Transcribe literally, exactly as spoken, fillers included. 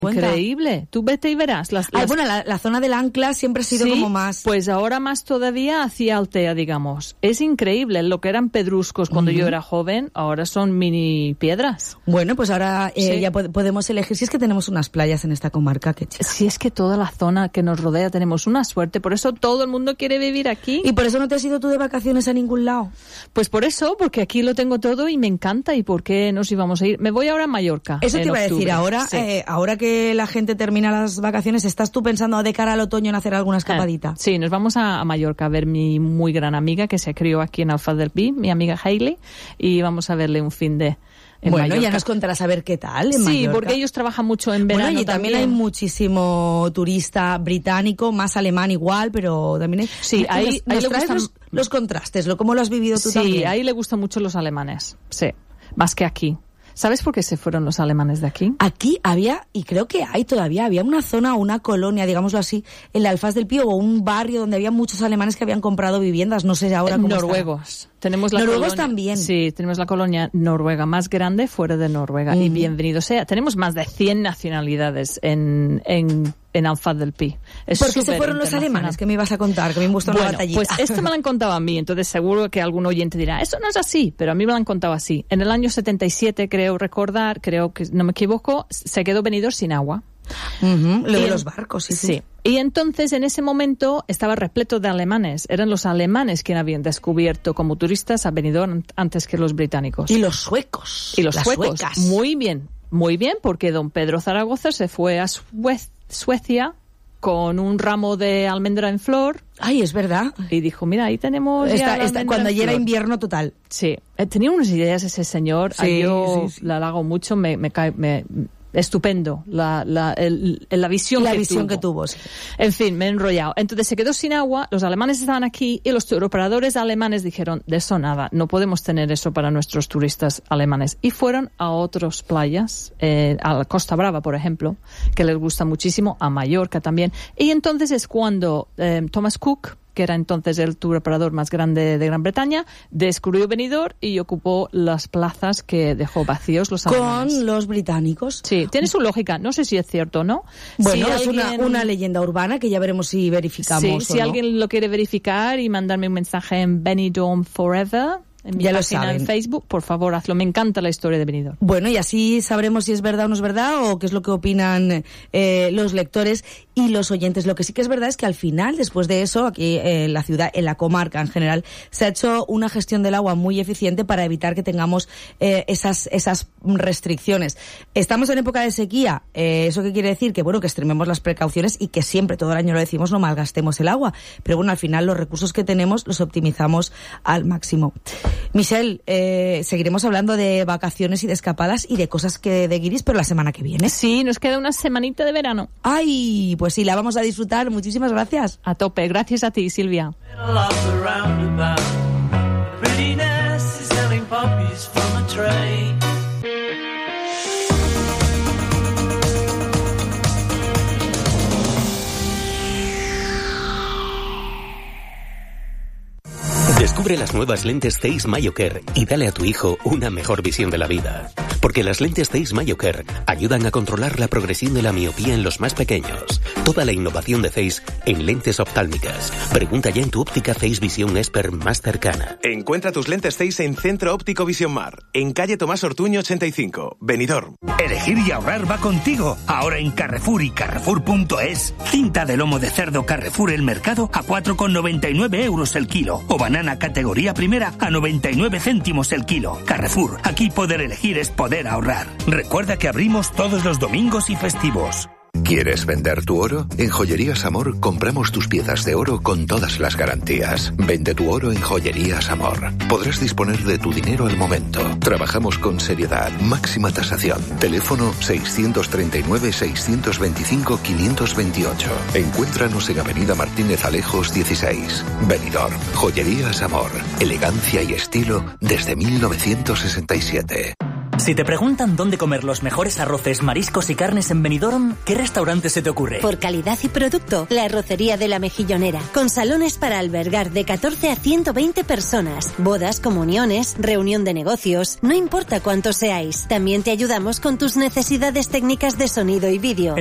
Increíble. Tú vete y verás. Las, las... Ah, bueno, la, la zona del Ancla siempre ha sido sí, como más... pues ahora más todavía hacia Altea, digamos. Es increíble. Lo que eran pedruscos cuando uh-huh. yo era joven, ahora son mini piedras. Bueno, pues ahora eh, sí. ya pod- podemos elegir. Si es que tenemos unas playas en esta comarca, qué chica. Si es que toda la zona que nos rodea tenemos una suerte. Por eso todo el mundo quiere vivir aquí. ¿Y por eso no te has ido tú de vacaciones a ningún lado? Pues por eso, porque aquí lo tengo todo y me encanta. ¿Y por qué nos íbamos a ir? Me voy ahora a Mallorca. Eso te iba octubre. a decir. Ahora, sí. eh, ahora que la gente termina las vacaciones, ¿estás tú pensando de cara al otoño en hacer alguna escapadita? Eh, sí, nos vamos a, a Mallorca a ver mi muy gran amiga que se crió aquí en Alfaz del Pi, mi amiga Hailey, y vamos a verle un fin de en Bueno, Mallorca. Ya nos contarás a ver qué tal en Sí, Mallorca. porque ellos trabajan mucho en verano. Bueno, y también, también hay muchísimo turista británico, más alemán igual, pero también hay... Sí, ahí, nos, ahí nos le traes gustan... los, los contrastes, lo cómo lo has vivido tú sí, también. Sí, ahí le gustan mucho los alemanes, sí, más que aquí. ¿Sabes por qué se fueron los alemanes de aquí? Aquí había, y creo que hay todavía, había una zona, una colonia, digámoslo así, en la Alfaz del Pi, o un barrio donde había muchos alemanes que habían comprado viviendas, no sé ahora cómo Noruegos. Está. Tenemos la Noruegos colonia, también. Sí, tenemos la colonia noruega más grande fuera de Noruega. Mm. Y bienvenido sea. Tenemos más de cien nacionalidades en, en, en Alfaz del Pi. Es ¿Por qué se fueron los alemanes? ¿Qué me ibas a contar? Que me gustó bueno, una batallita. Pues esto me lo han contado a mí, entonces seguro que algún oyente dirá, eso no es así, pero a mí me lo han contado así. En el año setenta y siete, creo recordar, creo que no me equivoco, se quedó Benidorm sin agua. Uh-huh, lo y de en, los barcos, sí, sí. Sí. Y entonces en ese momento estaba repleto de alemanes. Eran los alemanes quienes habían descubierto como turistas a Benidorm antes que los británicos. Y los suecos. Y los las suecos. Suecas. Muy bien, muy bien, porque don Pedro Zaragoza se fue a Sue- Suecia con un ramo de almendra en flor. Ay, es verdad. Y dijo, mira, ahí tenemos esta, ya esta, cuando ya era invierno total. Sí, tenía unas ideas ese señor. Sí, yo sí, sí. la halago mucho, me, me cae... Me, estupendo la, la, el, la visión, la que, visión tuvo. que tuvo. Sí. En fin, me he enrollado. Entonces se quedó sin agua, los alemanes estaban aquí y los turoperadores alemanes dijeron, de eso nada, no podemos tener eso para nuestros turistas alemanes. Y fueron a otras playas, eh, a la Costa Brava, por ejemplo, que les gusta muchísimo, a Mallorca también. Y entonces es cuando eh, Thomas Cook, que era entonces el tour operador más grande de Gran Bretaña, descubrió Benidorm y ocupó las plazas que dejó vacíos los alemanes. Con los británicos. Sí, tiene su lógica. No sé si es cierto o no. Bueno, si es alguien... una, una leyenda urbana que ya veremos si verificamos sí, o si no. alguien lo quiere verificar y mandarme un mensaje en Benidorm Forever, en mi ya página lo saben. En Facebook, por favor, hazlo. Me encanta la historia de Benidorm. Bueno, y así sabremos si es verdad o no es verdad, o qué es lo que opinan eh, los lectores y los oyentes. Lo que sí que es verdad es que al final, después de eso, aquí eh, en la ciudad, en la comarca en general, se ha hecho una gestión del agua muy eficiente para evitar que tengamos eh, esas esas restricciones. Estamos en época de sequía, eh, ¿eso qué quiere decir? Que bueno, que extrememos las precauciones y que siempre, todo el año lo decimos, no malgastemos el agua. Pero bueno, al final los recursos que tenemos los optimizamos al máximo. Michelle, eh, seguiremos hablando de vacaciones y de escapadas y de cosas que de guiris, pero la semana que viene. Sí, nos queda una semanita de verano. ¡Ay! Pues sí, la vamos a disfrutar. Muchísimas gracias. A tope. Gracias a ti, Silvia. Descubre las nuevas lentes Zeiss MyoCare y dale a tu hijo una mejor visión de la vida. Porque las lentes Zeiss MyoCare ayudan a controlar la progresión de la miopía en los más pequeños. Toda la innovación de Zeiss en lentes oftálmicas. Pregunta ya en tu óptica Zeiss Visión Expert más cercana. Encuentra tus lentes Zeiss en Centro Óptico Visión Mar, en calle Tomás Ortuño ochenta y cinco, Benidorm. Elegir y ahorrar va contigo. Ahora en Carrefour y Carrefour punto es. Cinta de lomo de cerdo Carrefour El Mercado a cuatro con noventa y nueve euros el kilo. O banana categoría primera a noventa y nueve céntimos el kilo. Carrefour, aquí poder elegir es poder ahorrar. Recuerda que abrimos todos los domingos y festivos. ¿Quieres vender tu oro? En Joyerías Amor compramos tus piezas de oro con todas las garantías. Vende tu oro en Joyerías Amor. Podrás disponer de tu dinero al momento. Trabajamos con seriedad, máxima tasación. Teléfono seiscientos treinta y nueve, seiscientos veinticinco, quinientos veintiocho. Encuéntranos en Avenida Martínez Alejos dieciséis. Benidorm. Joyerías Amor. Elegancia y estilo desde mil novecientos sesenta y siete. Si te preguntan dónde comer los mejores arroces, mariscos y carnes en Benidorm, ¿qué restaurante se te ocurre? Por calidad y producto, la Arrocería de la Mejillonera, con salones para albergar de catorce a ciento veinte personas, bodas, comuniones, reunión de negocios, no importa cuántos seáis. También te ayudamos con tus necesidades técnicas de sonido y vídeo.